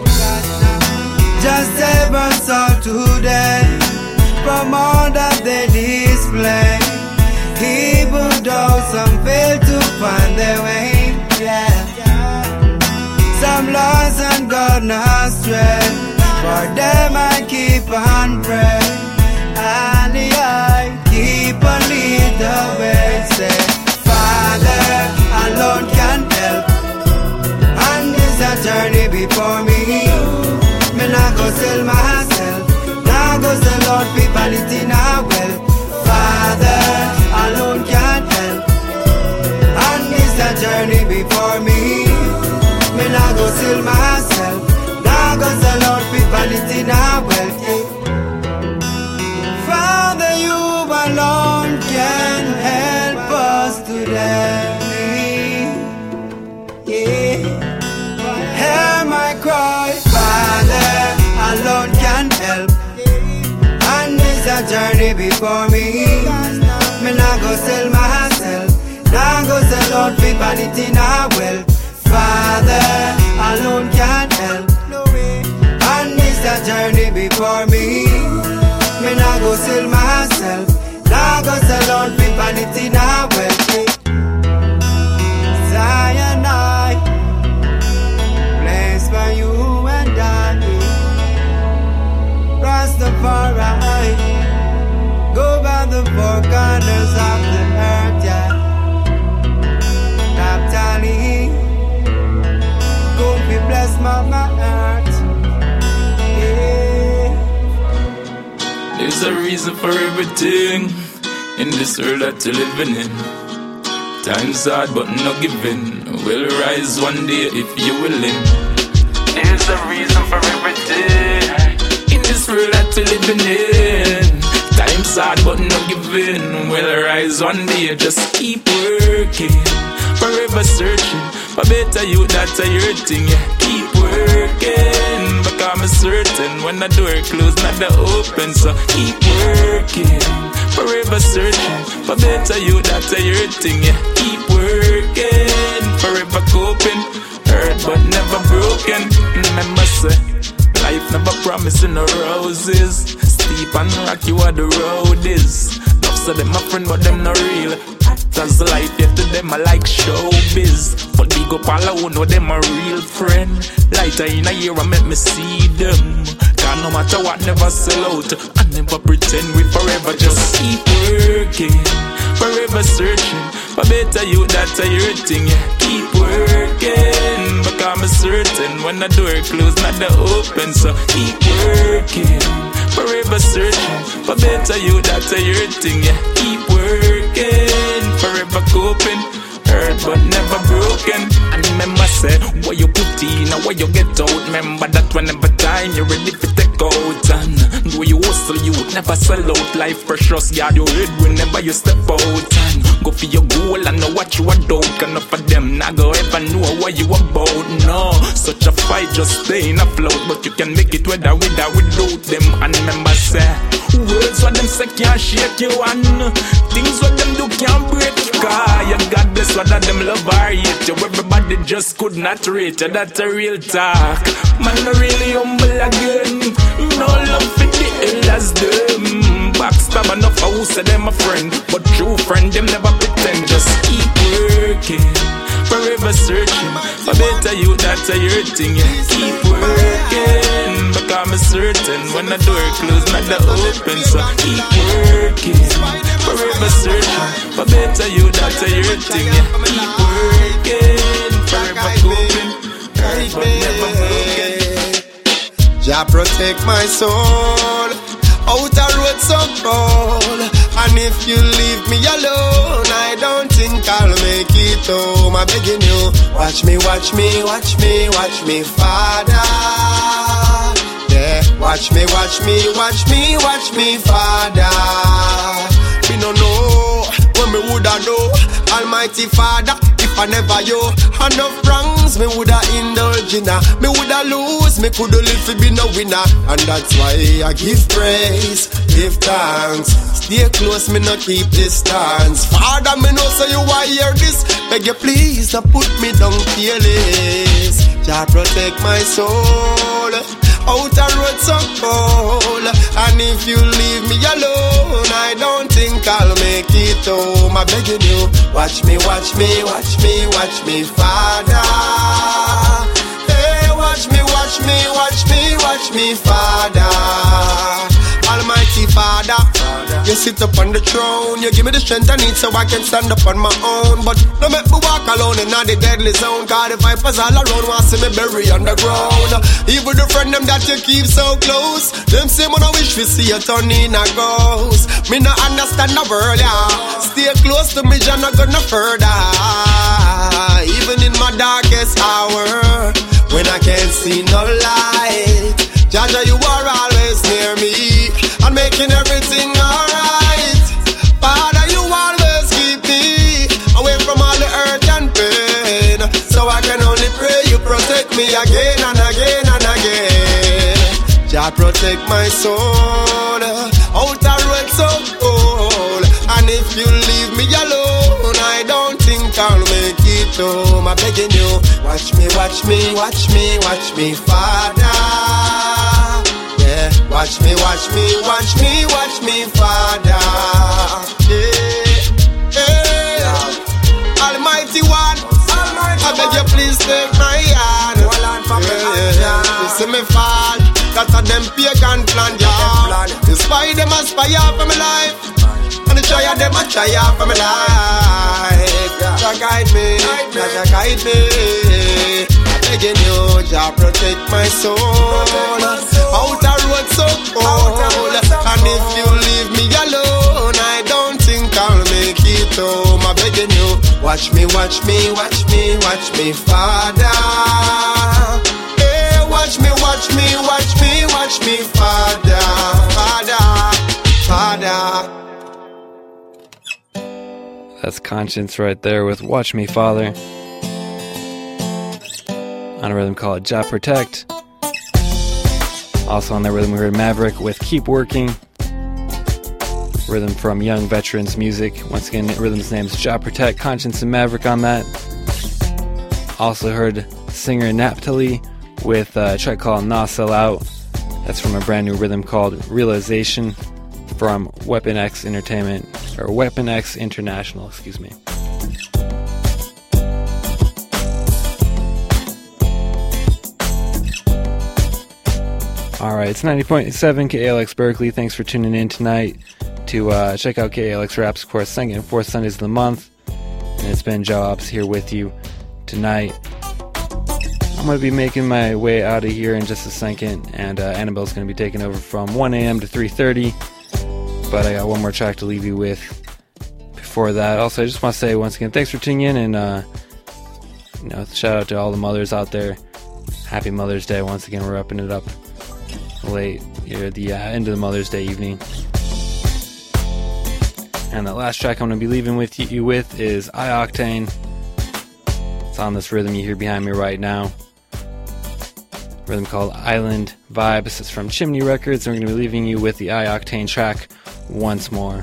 Just save us all today from all that they display. Even though some fail to find their way, yeah. Some lost and gone astray. For them I keep on praying, and I keep on lead the way. Say, Father alone can help, and this a journey before me. Me nah go sell myself, nah go sell Lord people it in our well. Father alone can help. And this a journey before me. Me nah go seal myself. Now goes the Lord people it in our well. Father, you alone can help us today. Yeah. Hear my cry. Father alone can help. And this a journey before me. Me nah go sell myself. Now goes the Lord people it in our well. Father alone can help. And this a journey before me. Me nah go sell myself. Now goes the Lord people it in our well. Zion I place for you and I. Rastafari, go by the four corners of the earth, yeah. Naphtali, go be blessed, mama earth, yeah. There's a reason for everything in this world that you're living in. Time's hard but no giving. We'll rise one day if you're willing. There's a reason for everything in this world that you're living in. Time's hard but no giving. We'll rise one day, just keep working. Forever searching for better you, that's a your thing, yeah. Keep working, because I'm certain when the door closed, not the open, so keep working. Forever searching for better you, that's a your thing, yeah. Keep working, forever coping, hurt but never broken. Remember say, life never promising no roses. Steep and rocky what the road is. Enough so them my friend but them not real. Cause life yet to them I like showbiz. But big up all I know them a real friend. Lighter in a year I make me see them. Cause no matter what never sell out. I never pretend we forever just keep working. Forever searching for better you, that's a your thing, yeah. Keep working, because I'm certain when the door closed, not the open, so keep working. Forever searching for better you, that's a your thing, yeah. Keep working, forever coping, hurt but never broken. And remember say, what you put in and what you get out. Remember that whenever time you're ready for take out. And do you hustle, you never sell out. Life precious, guard your head whenever you step out. And go for your goal and know what you are doing. Enough of them not go ever know what you about. No, such a fight just staying afloat. But you can make it whether with or without them. And remember say, words what them say can't shake you. And things what them do can't break you. Cause you God bless what that them love or hate you. Everybody just could not rate you, that's a real talk. Man, no really humble again. No love for the elders them. Backstab enough for who say them a friend. But true friend, them never pretend. Just keep working. Forever searching for better you, that's a your thing, yeah. Keep working, because I'm certain when the door closed, not the open, so keep working. Forever searching for better you, that's a your thing, yeah. Keep working, forever coping, hurt but never broken. Jah protect my soul, out a road so cold. And if you leave me alone, I don't think I'll make it home. I'm begging you, watch me, watch me, watch me, watch me, Father. Yeah, watch me, watch me, watch me, watch me, Father. We don't know what me woulda know, Almighty Father. If I never you, enough wrongs me woulda indulge in. Me woulda lose, me coulda live to be no winner. And that's why I give praise, give thanks. Stay close, me no keep distance. Father, me know so you want hear this. Beg you please, don't put me down fearless. Jah protect my soul, out a road so cold. And if you leave me alone, I don't think I'll make it home. I'm begging you, watch me, watch me, watch me, watch me, Father. Hey, watch me, watch me, watch me, watch me, Father. Almighty Father. You sit up on the throne, you give me the strength I need so I can stand up on my own. But don't make me walk alone in the deadly zone, cause the vipers all around want to see me bury underground. Even the friend them that you keep so close, them say when I wish we see you turn in a ghost. Me no understand the world, yeah. Stay close to me, you're not gonna further. Even in my darkest hour, when I can't see no light, Jaja, you are always near me and making everything alright. Father, you always keep me away from all the hurt and pain, so I can only pray you protect me again and again and again. Jah protect my soul out a road so cold, and if you leave me alone, I don't think I'll make it home. I'm begging you, watch me, watch me, watch me, watch me, Father. Yeah, watch me, watch me, watch me, watch me, Father. Yeah, yeah. Almighty One, Almighty I beg you please take my hand. Yeah, yeah. You see me fall, that's a them pagan plan, yeah. Despite them aspire for my life, and the try of them a try for my life. Jah guide me, Jah guide me. I'm begging you, Jah protect my soul out a road so cold, and if you leave me alone, I don't think I'll make it home. I'm begging you, watch me, watch me, watch me, watch me, Father. Hey, watch me, watch me, watch me, watch me, Father, Father, Father. That's Conscience right there with Watch Me Father. On a rhythm called Jah Protect. Also on that rhythm we heard Maverick with Keep Working. Rhythm from Young Veterans Music. Once again, rhythm's name is Jah Protect, Conscience and Maverick on that. Also heard singer Naphtali with a track called Nah Sell Out. That's from a brand new rhythm called Realization from Weapon X Entertainment, or Weapon X International, excuse me. Alright, it's ninety point seven K A L X Berkeley. Thanks for tuning in tonight to uh, check out K A L X Raps, of course, second and fourth Sundays of the month. And it's been Jobs here with you tonight. I'm going to be making my way out of here in just a second, and uh, Annabelle's going to be taking over from one a.m. to three thirty. But I got one more track to leave you with before that. Also, I just want to say once again, thanks for tuning in, and uh, you know, shout out to all the mothers out there. Happy Mother's Day. Once again, we're upping it up late here at the uh, end of the Mother's Day evening. And the last track I'm going to be leaving with you with is iOctane. It's on this rhythm you hear behind me right now. Rhythm called Island Vibes. It's from Chimney Records, and we're going to be leaving you with the iOctane track Once More.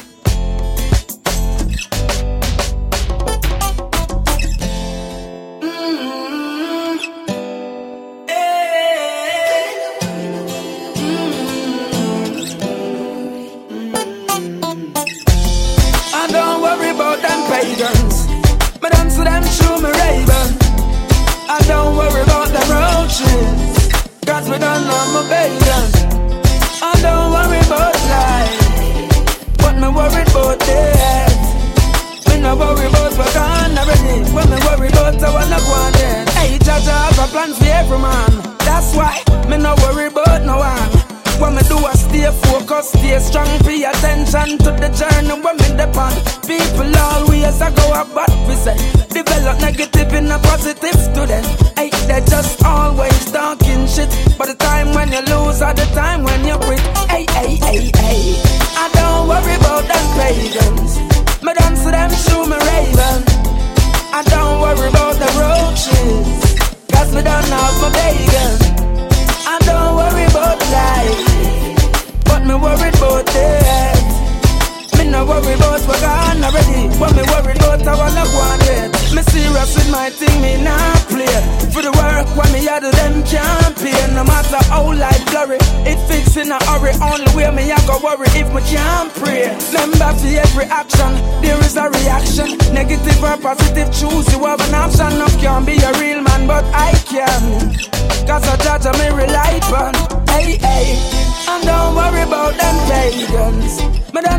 Cause we don't know my pagans. I don't worry about life, but me worried about death. Me no worry about what I'm already, but me worry about I wanna go on dead. Hey, Jaja have a plan for every man. That's why me no worry about no one. What me do I stay focused, stay strong, pay attention to the journey when me depend. People always I go about we say, develop negative in a positive student. Hey, they just always talking shit, but the time when you lose or the time when you quit. Hey, hey, hey, hey, I don't worry about them pagans. Me dance to them shoe me raven. I don't worry about the roaches, cause me don't have my bacon. I don't worry about life, but me worried about death. Me no worry about what gone already, but me worried about I wanna go on dead. Me serious with my thing, me not play. For the work when me had them can't pay. No matter how life blurry, it fits in a hurry. Only way me I go worry if me can't pray. Remember for every action, there is a reaction. Negative or positive, choose you have an option. No can't be a real man, but I can. Cause I judge me rely on. Hey, hey, and don't worry about them pagans. Me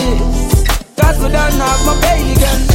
this. Cause we don't have my baby again.